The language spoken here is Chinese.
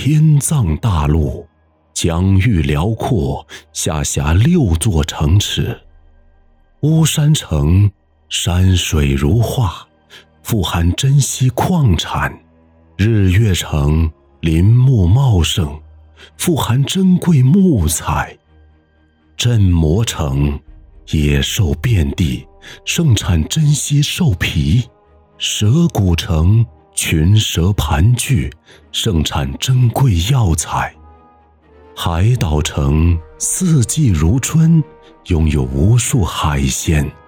天藏大陆，疆域辽阔，下辖6座城池。巫山城山水如画，富含珍稀矿产；日月城林木茂盛，富含珍贵木材；镇魔城野兽遍地，盛产珍稀兽皮；蛇骨城群蛇盘踞，盛产珍贵药材；海岛城四季如春，拥有无数海鲜。